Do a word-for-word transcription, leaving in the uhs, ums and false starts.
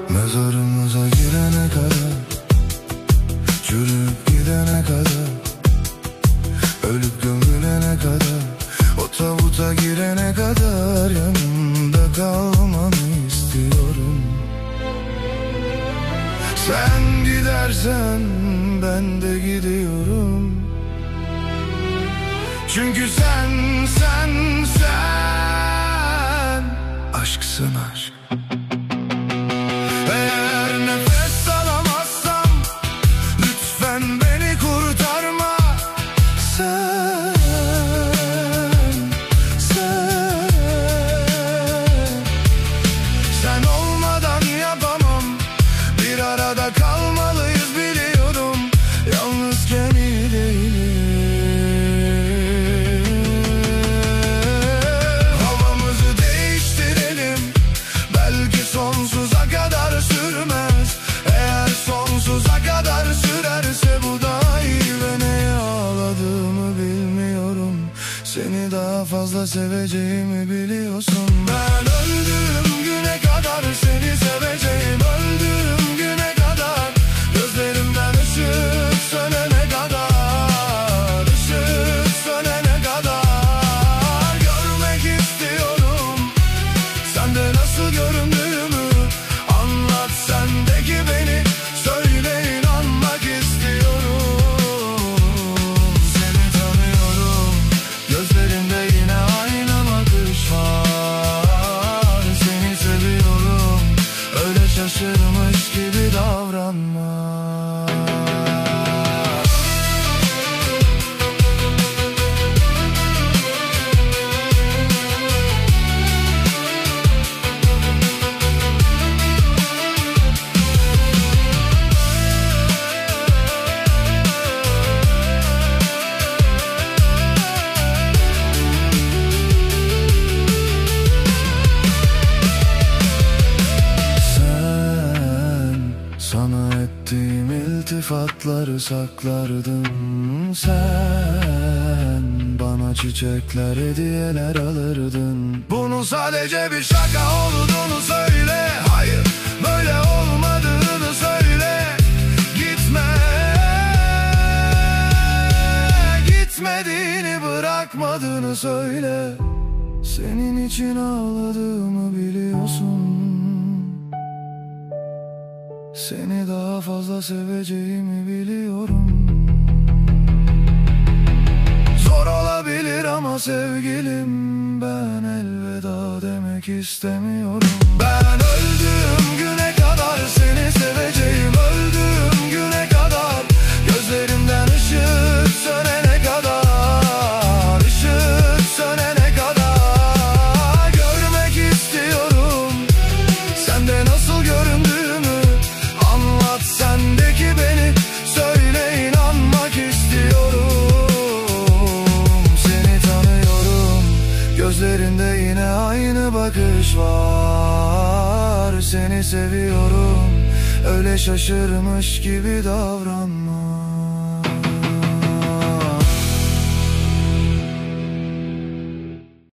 Mezarımıza girene kadar, çürüyüp gidene kadar, ölüp gömülene kadar, o tabuta girene kadar yanımda kalmanı istiyorum. Sen gidersen ben de gidiyorum. Çünkü sen, sen, sen aşksın aşk. Eğer nefes alamazsam lütfen beni kurtarma. Sen, sen, sen olmadan yapamam. Bir arada kalmalıyız biliyorum. Yalnızken iyi değilim. Havamızı değiştirelim. Belki sonsuza kadar sürmez. Eğer sonsuza kadar sürerse bu daha iyi. Ve neye ağladığımı bilmiyorum. Seni daha fazla seveceğimi biliyorsun. Ben öldüğüm güne kadar seni seveceğim. Öldüğüm güne kadar, gözlerimden ışık sönene kadar, ışık sönene kadar görmek istiyorum. Sende nasıl göründüğümü anlat, sendeki beni söyle, inanmak istiyorum. Seni tanıyorum, gözlerinde yine aynı bakış var. Seni seviyorum, öyle şaşırmış gibi davranma. Sana ettiğim iltifatları saklardın. Sen bana çiçekler, hediyeler alırdın. Bunun sadece bir şaka olduğunu söyle. Hayır, böyle olmadığını söyle. Gitme, gitmediğini, bırakmadığını söyle. Senin için ağladığımı biliyorsun. Seni daha fazla seveceğimi biliyorum. Zor olabilir ama sevgilim, ben elveda demek istemiyorum. Ben öldüğüm güne kadar seni seveceğim. Öldüğüm güne kadar, gözlerimden ışık sönene kadar, ışık sönene kadar görmek istiyorum. Sende nasıl göründüğümü anlat, sendeki beni söyle, inanmak istiyorum. Seni tanıyorum, gözlerinde yine aynı bakış var. Seni seviyorum, öyle şaşırmış gibi davran.